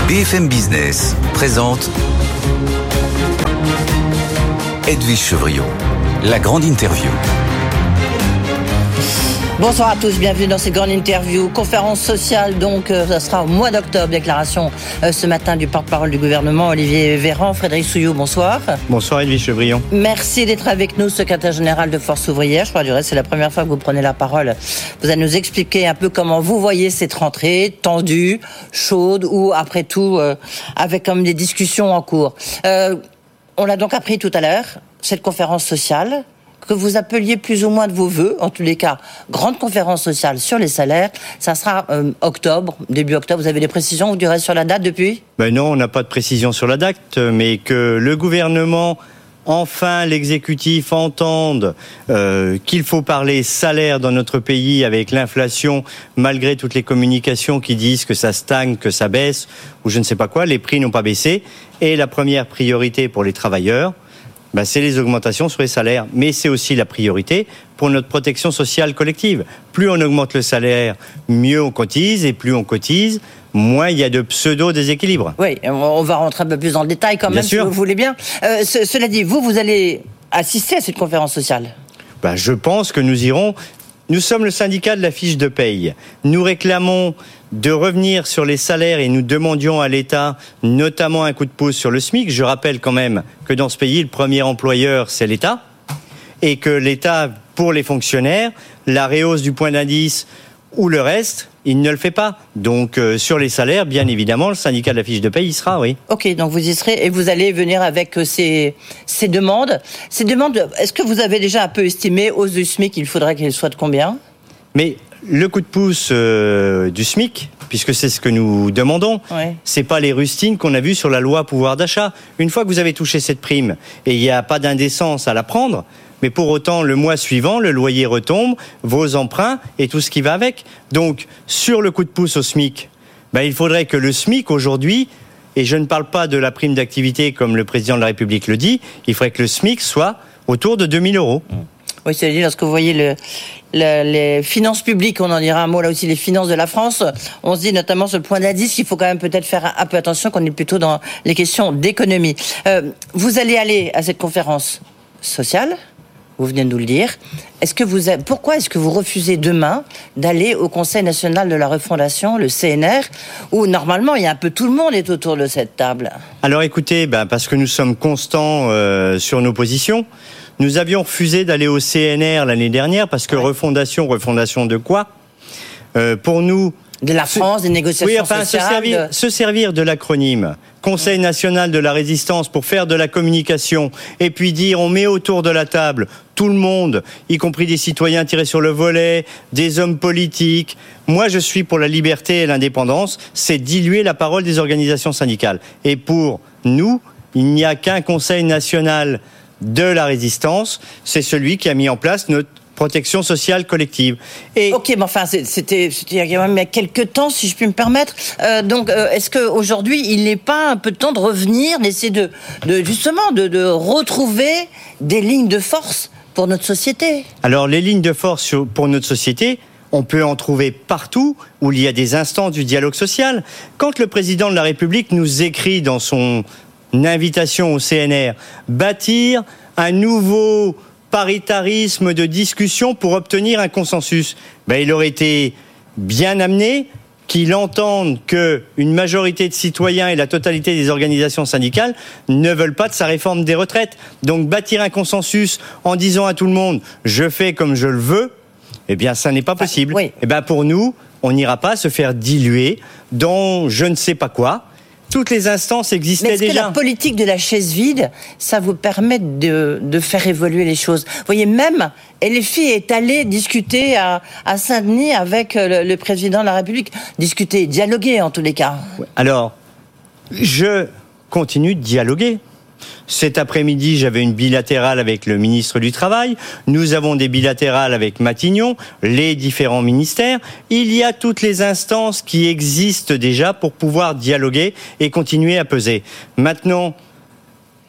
BFM Business présente Edwige Chevrillon, la grande interview. Bonsoir à tous, bienvenue dans cette grande interview. Conférence sociale, donc, ça sera au mois d'octobre. Déclaration ce matin du porte-parole du gouvernement, Olivier Véran. Frédéric Souillot, bonsoir. Bonsoir Edwige Chevrillon. Merci d'être avec nous, secrétaire général de Force ouvrière. Je crois du reste, c'est la première fois que vous prenez la parole. Vous allez nous expliquer un peu comment vous voyez cette rentrée, tendue, chaude, ou après tout, avec comme des discussions en cours. On l'a donc appris tout à l'heure, cette conférence sociale, que vous appeliez plus ou moins de vos vœux, en tous les cas, grande conférence sociale sur les salaires, ça sera octobre, début octobre. Vous avez des précisions, vous direz, sur la date depuis ? Non, on n'a pas de précision sur la date, mais que le gouvernement, enfin l'exécutif entende qu'il faut parler salaire dans notre pays avec l'inflation, malgré toutes les communications qui disent que ça stagne, que ça baisse, ou je ne sais pas quoi, les prix n'ont pas baissé, et la première priorité pour les travailleurs, c'est les augmentations sur les salaires. Mais c'est aussi la priorité pour notre protection sociale collective. Plus on augmente le salaire, mieux on cotise, et plus on cotise, moins il y a de pseudo-déséquilibre. Oui, on va rentrer un peu plus dans le détail quand même, si vous voulez bien. Cela dit, vous allez assister à cette conférence sociale ? Je pense que nous irons. Nous sommes le syndicat de la fiche de paye. Nous réclamons de revenir sur les salaires et nous demandions à l'État notamment un coup de pouce sur le SMIC. Je rappelle quand même que dans ce pays, le premier employeur, c'est l'État. Et que l'État, pour les fonctionnaires, la rehausse du point d'indice ou le reste, il ne le fait pas. Donc, sur les salaires, bien évidemment, le syndicat de la fiche de paye y sera, oui. Ok, donc vous y serez et vous allez venir avec ces demandes. Ces demandes, est-ce que vous avez déjà un peu estimé, hausse du SMIC, il faudrait qu'elle soit de combien ? Mais le coup de pouce du SMIC, puisque c'est ce que nous demandons, c'est pas les rustines qu'on a vues sur la loi pouvoir d'achat. Une fois que vous avez touché cette prime, et il n'y a pas d'indécence à la prendre, mais pour autant, le mois suivant, le loyer retombe, vos emprunts et tout ce qui va avec. Donc, sur le coup de pouce au SMIC, il faudrait que le SMIC, aujourd'hui, et je ne parle pas de la prime d'activité comme le président de la République le dit, il faudrait que le SMIC soit autour de 2 000 €. Oui, c'est-à-dire, lorsque vous voyez les finances publiques, on en dira un mot là aussi, les finances de la France, on se dit notamment sur le point d'indice qu'il faut quand même peut-être faire un peu attention, qu'on est plutôt dans les questions d'économie. Vous allez aller à cette conférence sociale, vous venez de nous le dire. Pourquoi est-ce que vous refusez demain d'aller au Conseil national de la refondation, le CNR, où normalement il y a un peu tout le monde est autour de cette table ? Alors écoutez, parce que nous sommes constants sur nos positions. Nous avions refusé d'aller au CNR l'année dernière parce que refondation de quoi ? Pour nous... De la France, des négociations sociales... Se servir de l'acronyme Conseil national de la résistance pour faire de la communication et puis dire on met autour de la table tout le monde, y compris des citoyens tirés sur le volet, des hommes politiques. Moi, je suis pour la liberté et l'indépendance. C'est diluer la parole des organisations syndicales. Et pour nous, il n'y a qu'un Conseil national de la résistance. C'est celui qui a mis en place notre protection sociale collective. Ok, mais enfin, c'était il y a quelques temps, si je puis me permettre. Donc, est-ce qu'aujourd'hui, il n'est pas un peu de temps de revenir, d'essayer de retrouver des lignes de force pour notre société ? Alors, les lignes de force pour notre société, on peut en trouver partout où il y a des instances du dialogue social. Quand le président de la République nous écrit dans son invitation au CNR, bâtir un nouveau paritarisme de discussion pour obtenir un consensus. Il aurait été bien amené qu'il entende qu'une majorité de citoyens et la totalité des organisations syndicales ne veulent pas de sa réforme des retraites. Donc bâtir un consensus en disant à tout le monde « je fais comme je le veux », ça n'est pas possible. Oui. Pour nous, on n'ira pas se faire diluer dans je ne sais pas quoi. Toutes les instances existaient déjà. Mais est-ce que la politique de la chaise vide, ça vous permet de faire évoluer les choses ? Vous voyez, même LFI est allé discuter à Saint-Denis avec le président de la République. Discuter, dialoguer en tous les cas. Alors, je continue de dialoguer. Cet après-midi, j'avais une bilatérale avec le ministre du Travail. Nous avons des bilatérales avec Matignon, les différents ministères. Il y a toutes les instances qui existent déjà pour pouvoir dialoguer et continuer à peser. Maintenant,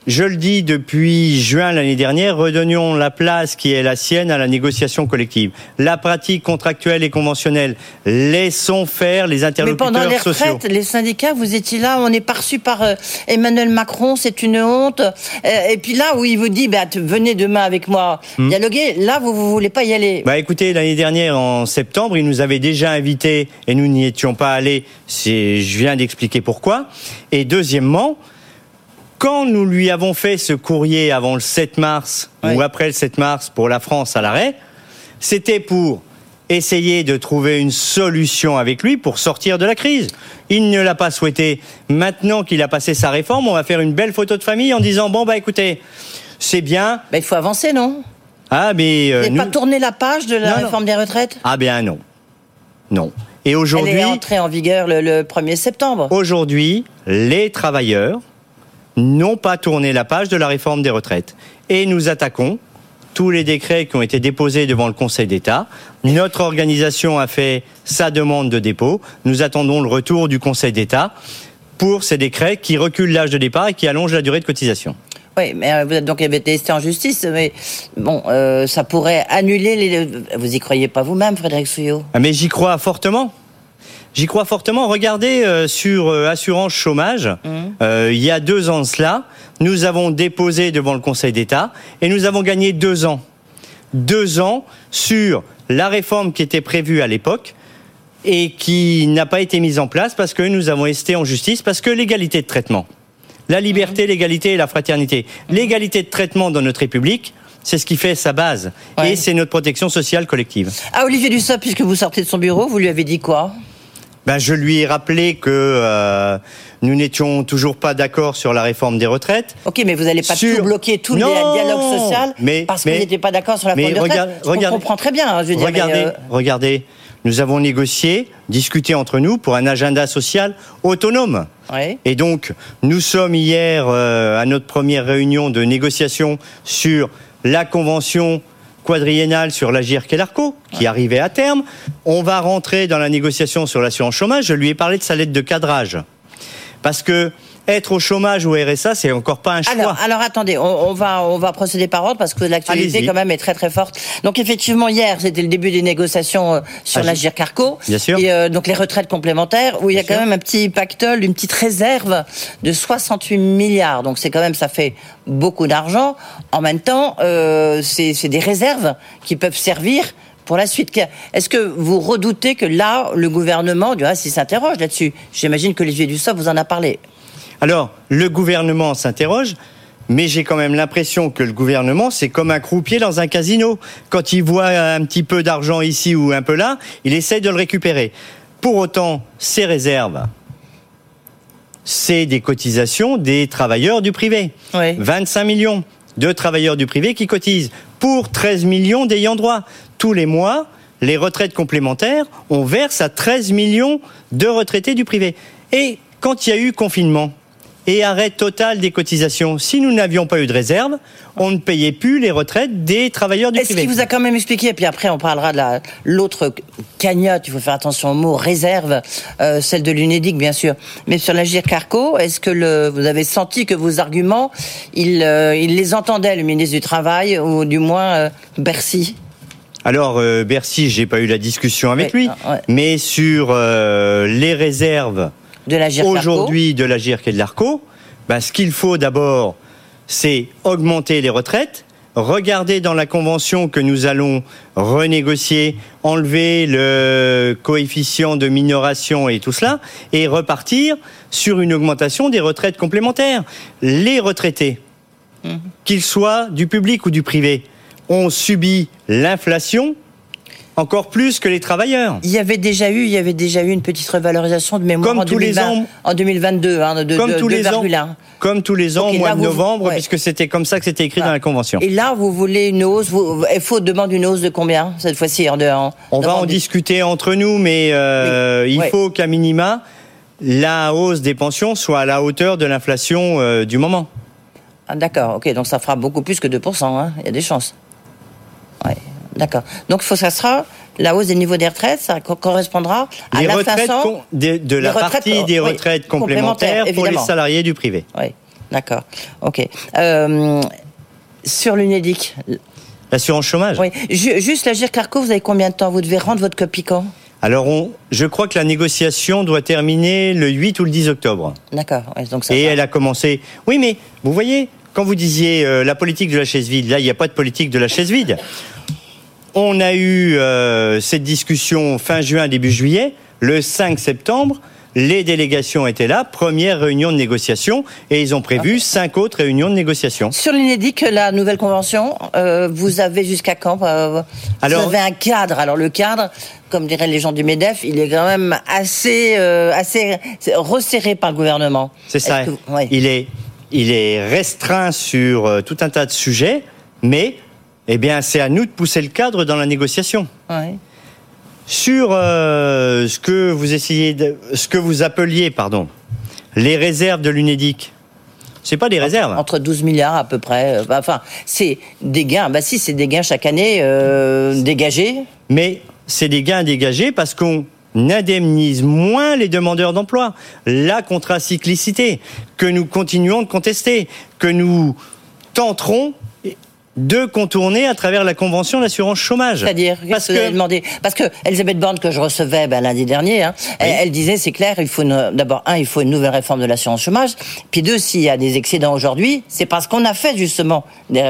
Je le dis depuis juin l'année dernière, redonnons la place qui est la sienne à la négociation collective. La pratique contractuelle et conventionnelle, laissons faire les interlocuteurs sociaux. Mais pendant les retraites, les syndicats, vous étiez là, on est pas reçu par Emmanuel Macron, c'est une honte. Et puis là où il vous dit, venez demain avec moi dialoguer, là vous voulez pas y aller. Écoutez, l'année dernière, en septembre, il nous avait déjà invités et nous n'y étions pas allés. Je viens d'expliquer pourquoi. Et deuxièmement, quand nous lui avons fait ce courrier avant le 7 mars ou après le 7 mars pour la France à l'arrêt, c'était pour essayer de trouver une solution avec lui pour sortir de la crise. Il ne l'a pas souhaité. Maintenant qu'il a passé sa réforme, on va faire une belle photo de famille en disant écoutez, c'est bien. Il faut avancer, non ? Vous n'avez pas tourné la page de la réforme des retraites ? Non. Et aujourd'hui, elle est entrée en vigueur le 1er septembre. Aujourd'hui, les travailleurs n'ont pas tourné la page de la réforme des retraites. Et nous attaquons tous les décrets qui ont été déposés devant le Conseil d'État. Notre organisation a fait sa demande de dépôt. Nous attendons le retour du Conseil d'État pour ces décrets qui reculent l'âge de départ et qui allongent la durée de cotisation. Oui, mais vous êtes donc testé en justice, mais ça pourrait annuler les... Vous y croyez pas vous-même, Frédéric Souillot ? Mais j'y crois fortement. Regardez sur assurance chômage, il y a 2 ans de cela, nous avons déposé devant le Conseil d'État et nous avons gagné 2 ans. 2 ans sur la réforme qui était prévue à l'époque et qui n'a pas été mise en place parce que nous avons été en justice, parce que l'égalité de traitement, la liberté, l'égalité et la fraternité, l'égalité de traitement dans notre République, c'est ce qui fait sa base. Et c'est notre protection sociale collective. Ah, Olivier Dussopt, puisque vous sortez de son bureau, vous lui avez dit quoi ? Je lui ai rappelé que nous n'étions toujours pas d'accord sur la réforme des retraites. Ok, mais vous n'allez pas tout bloquer, tout le dialogue social, parce que vous n'étiez pas d'accord sur la réforme des retraites. Je comprends très bien. Regardez, nous avons négocié, discuté entre nous pour un agenda social autonome. Et donc, nous sommes hier à notre première réunion de négociation sur la convention quadriennale sur l'Agirc et l'ARCO, qui arrivait à terme. On va rentrer dans la négociation sur l'assurance chômage. Je lui ai parlé de sa lettre de cadrage. Parce que être au chômage ou au RSA, c'est encore pas un choix. Alors attendez, on va procéder par ordre parce que l'actualité quand même est très très forte. Donc effectivement hier c'était le début des négociations sur l'Agirc Arco. Bien sûr. Et donc les retraites complémentaires où il y a quand même un petit pactole, une petite réserve de 68 milliards. Donc c'est quand même, ça fait beaucoup d'argent. En même temps, c'est des réserves qui peuvent servir pour la suite. Est-ce que vous redoutez que là le gouvernement, du reste, il s'interroge là-dessus? J'imagine que Olivier Dussopt vous en a parlé. Alors, le gouvernement s'interroge, mais j'ai quand même l'impression que le gouvernement, c'est comme un croupier dans un casino. Quand il voit un petit peu d'argent ici ou un peu là, il essaye de le récupérer. Pour autant, ces réserves, c'est des cotisations des travailleurs du privé. 25 millions de travailleurs du privé qui cotisent pour 13 millions d'ayants droit. Tous les mois, les retraites complémentaires, on verse à 13 millions de retraités du privé. Et quand il y a eu confinement et arrêt total des cotisations, si nous n'avions pas eu de réserve, on ne payait plus les retraites des travailleurs du privé. Est-ce qu'il vous a quand même expliqué, et puis après on parlera de l'autre cagnotte, il faut faire attention au mot réserve, celle de l'Unédic bien sûr, mais sur l'Agirc Arco, est-ce que vous avez senti que vos arguments, il les entendait, le ministre du Travail, ou du moins Bercy? Alors Bercy, j'ai pas eu la discussion avec lui, mais sur les réserves de l'Agirc aujourd'hui de l'Agirc et de l'Arco, ce qu'il faut d'abord, c'est augmenter les retraites, regarder dans la convention que nous allons renégocier, enlever le coefficient de minoration et tout cela, et repartir sur une augmentation des retraites complémentaires. Les retraités, qu'ils soient du public ou du privé, ont subi l'inflation encore plus que les travailleurs. Il y avait déjà eu une petite revalorisation de mémoire en 2022, de 2,1. Comme tous les ans, au mois de novembre, puisque c'était comme ça que c'était écrit dans la Convention. Et là, vous voulez une hausse, FO demande une hausse de combien, cette fois-ci? On va en discuter entre nous, mais il faut qu'à minima, la hausse des pensions soit à la hauteur de l'inflation du moment. Ah, d'accord, ok, donc ça fera beaucoup plus que 2%, il y a des chances. Ouais. D'accord. Donc, ça sera la hausse des niveaux des retraites, ça correspondra à l'inflation de la partie des retraites complémentaires pour les salariés du privé. Oui. D'accord. Ok. Sur l'Unédic. L'assurance chômage. Oui. Juste l'Agirc-Arrco, vous avez combien de temps? Vous devez rendre votre copie quand? Alors, je crois que la négociation doit terminer le 8 ou le 10 octobre. D'accord. Ouais, donc ça et elle a commencé. Oui, mais vous voyez, quand vous disiez la politique de la chaise vide, là, il n'y a pas de politique de la chaise vide. On a eu cette discussion fin juin, début juillet. Le 5 septembre, les délégations étaient là, première réunion de négociation, et ils ont prévu 5 autres réunions de négociation. Sur l'Unédic, la nouvelle convention, vous avez jusqu'à quand vous avez un cadre. Alors le cadre, comme diraient les gens du MEDEF, il est quand même assez resserré par le gouvernement. C'est ça. Ouais. Il est restreint sur tout un tas de sujets, mais c'est à nous de pousser le cadre dans la négociation. Ouais. Sur ce que vous appeliez, les réserves de l'Unédic. C'est pas des réserves. Entre 12 milliards à peu près. C'est des gains. Si, c'est des gains chaque année dégagés. Mais c'est des gains dégagés parce qu'on indemnise moins les demandeurs d'emploi. La contracyclicité que nous continuons de contester, que nous tenterons de contourner à travers la convention d'assurance chômage. C'est-à-dire, parce que Elisabeth Borne, que je recevais lundi dernier, elle disait, c'est clair, il faut il faut une nouvelle réforme de l'assurance chômage, puis 2, s'il y a des excédents aujourd'hui, c'est parce qu'on a fait justement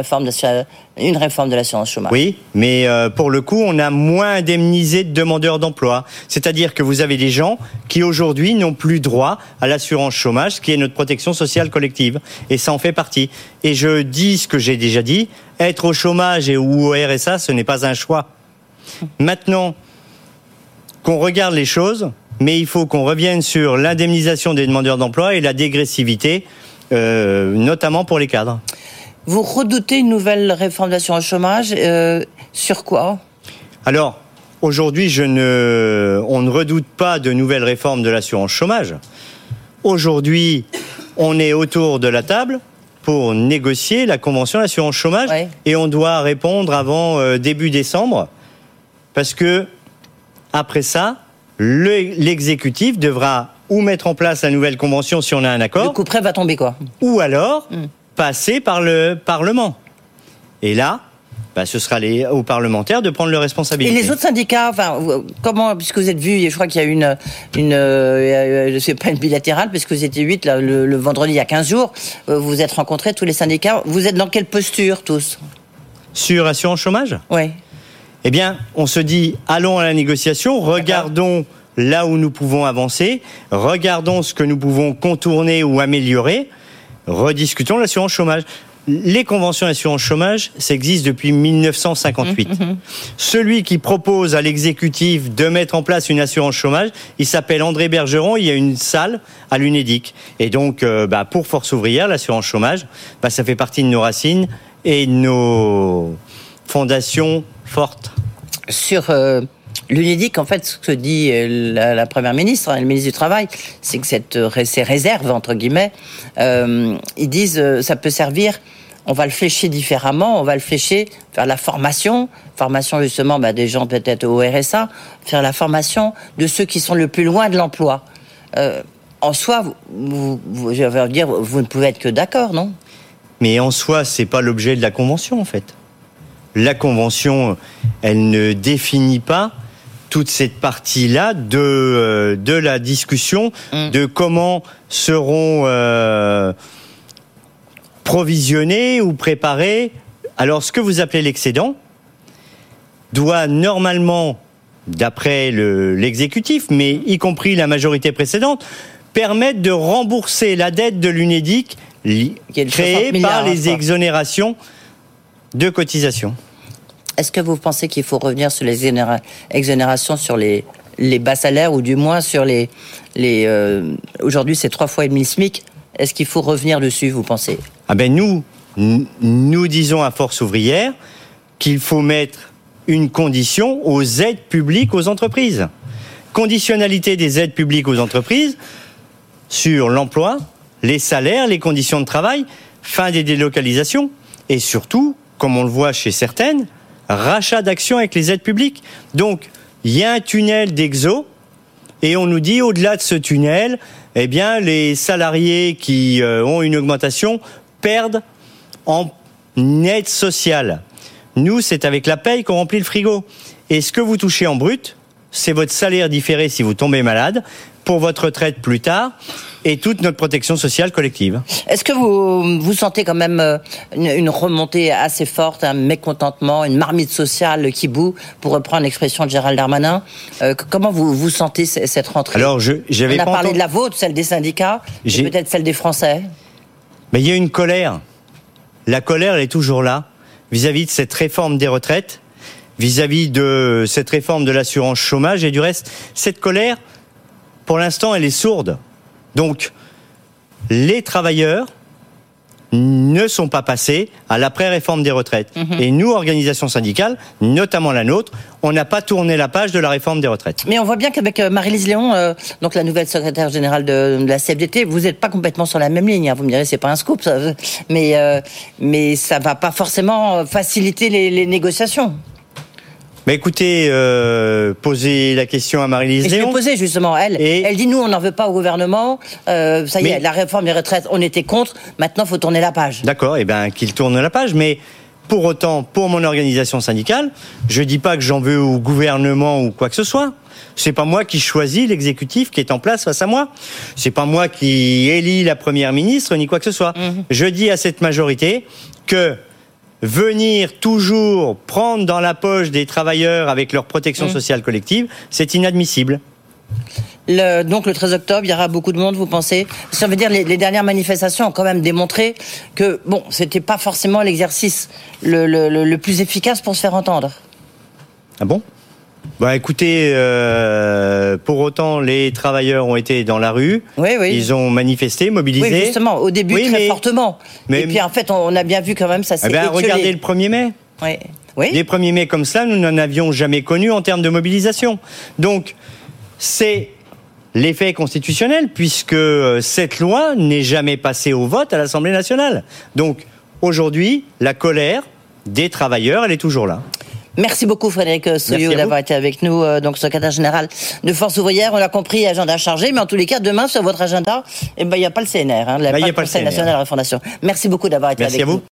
une réforme de l'assurance chômage. Oui, mais pour le coup, on a moins indemnisé de demandeurs d'emploi. C'est-à-dire que vous avez des gens qui aujourd'hui n'ont plus droit à l'assurance chômage, qui est notre protection sociale collective. Et ça en fait partie. Et je dis ce que j'ai déjà dit, être au chômage ou au RSA, ce n'est pas un choix. Maintenant, qu'on regarde les choses, mais il faut qu'on revienne sur l'indemnisation des demandeurs d'emploi et la dégressivité, notamment pour les cadres. Vous redoutez une nouvelle réforme de l'assurance chômage sur quoi? Alors, aujourd'hui, on ne redoute pas de nouvelles réformes de l'assurance chômage. Aujourd'hui, on est autour de la table pour négocier la convention d'assurance chômage et on doit répondre avant début décembre parce que après ça, l'exécutif devra ou mettre en place la nouvelle convention si on a un accord. Le coup près va tomber quoi? Ou alors passer par le Parlement. Et là, ce sera aux parlementaires de prendre leurs responsabilités. Et les autres syndicats, comment, puisque vous êtes vus, je crois qu'il y a c'est pas une bilatérale, parce que vous étiez 8 le vendredi il y a 15 jours, vous êtes rencontrés tous les syndicats. Vous êtes dans quelle posture tous? Sur assurance chômage? Oui. Eh bien, on se dit, allons à la négociation, regardons là où nous pouvons avancer, regardons ce que nous pouvons contourner ou améliorer, rediscutons l'assurance chômage. Les conventions d'assurance chômage, ça existe depuis 1958. Celui qui propose à l'exécutif de mettre en place une assurance chômage, il s'appelle André Bergeron, il y a une salle à l'Unédic. Et donc, pour Force ouvrière, l'assurance chômage, ça fait partie de nos racines et de nos fondations fortes. Sur l'Unédic, en fait, ce que dit la Première ministre, le ministre du Travail, c'est que ces réserves, entre guillemets, ils disent ça peut servir, on va le flécher différemment, on va le flécher vers la formation justement des gens peut-être au RSA, faire la formation de ceux qui sont le plus loin de l'emploi. En soi, je vais dire, vous ne pouvez être que d'accord, non? Mais en soi, c'est pas l'objet de la Convention, en fait. La Convention, elle ne définit pas toute cette partie-là de la discussion de comment seront provisionnés ou préparés. Alors, ce que vous appelez l'excédent doit normalement, d'après l'exécutif, mais y compris la majorité précédente, permettre de rembourser la dette de l'Unédic créée par les exonérations de cotisations. Est-ce que vous pensez qu'il faut revenir sur les exonérations sur les bas salaires, ou du moins sur les aujourd'hui c'est 3,5 fois le SMIC? Est-ce qu'il faut revenir dessus, vous pensez? Nous disons à Force ouvrière qu'il faut mettre une condition aux aides publiques aux entreprises. Conditionnalité des aides publiques aux entreprises sur l'emploi, les salaires, les conditions de travail, fin des délocalisations et surtout, comme on le voit chez certaines, rachat d'actions avec les aides publiques. Donc, il y a un tunnel d'exo et on nous dit, au-delà de ce tunnel, eh bien, les salariés qui ont une augmentation perdent en aide sociale. Nous, c'est avec la paye qu'on remplit le frigo. Et ce que vous touchez en brut, c'est votre salaire différé si vous tombez malade, pour votre retraite plus tard, et toute notre protection sociale collective. Est-ce que vous sentez quand même une remontée assez forte, un mécontentement, une marmite sociale qui bout, pour reprendre l'expression de Gérald Darmanin? Comment vous sentez cette rentrée? Alors, j'avais On a parlé de la vôtre, celle des syndicats, et peut-être celle des Français. Mais il y a une colère. La colère, elle est toujours là, vis-à-vis de cette réforme des retraites, vis-à-vis de cette réforme de l'assurance chômage et du reste. Cette colère, pour l'instant, elle est sourde. Donc, les travailleurs ne sont pas passés à l'après-réforme des retraites. Et nous, organisations syndicales, notamment la nôtre, on n'a pas tourné la page de la réforme des retraites. Mais on voit bien qu'avec Maryse Léon, donc la nouvelle secrétaire générale de la CFDT, vous n'êtes pas complètement sur la même ligne. Vous me direz, c'est pas un scoop, ça, mais ça va pas forcément faciliter les négociations. Mais écoutez, posez la question à Maryse Léon. Je l'ai posée justement. Elle dit, nous, on n'en veut pas au gouvernement. Ça y est, la réforme des retraites, on était contre. Maintenant, il faut tourner la page. D'accord, eh bien, qu'il tourne la page. Mais pour autant, pour mon organisation syndicale, je dis pas que j'en veux au gouvernement ou quoi que ce soit. C'est pas moi qui choisis l'exécutif qui est en place face à moi. C'est pas moi qui élis la première ministre ni quoi que ce soit. Je dis à cette majorité que venir toujours prendre dans la poche des travailleurs avec leur protection sociale collective, c'est inadmissible. Donc le 13 octobre, il y aura beaucoup de monde, vous pensez? Ça veut dire les dernières manifestations ont quand même démontré que, bon, c'était pas forcément l'exercice le plus efficace pour se faire entendre. Ah bon? Bah écoutez, pour autant, les travailleurs ont été dans la rue, ils ont manifesté, mobilisé. Oui, justement, au début très fortement. Et puis en fait, on a bien vu quand même ça s'est étiolé. Regardez le 1er mai. Oui. Les 1er mai comme ça, nous n'en avions jamais connu en termes de mobilisation. Donc, c'est l'effet constitutionnel, puisque cette loi n'est jamais passée au vote à l'Assemblée nationale. Donc, aujourd'hui, la colère des travailleurs, elle est toujours là. Merci beaucoup Frédéric Souillot d'avoir été avec nous, donc secrétaire général de Force Ouvrière. On a compris, agenda chargé, mais en tous les cas, demain sur votre agenda, il n'y a pas le CNR, il n'y a pas le Conseil national de la Refondation. Merci beaucoup d'avoir été avec nous.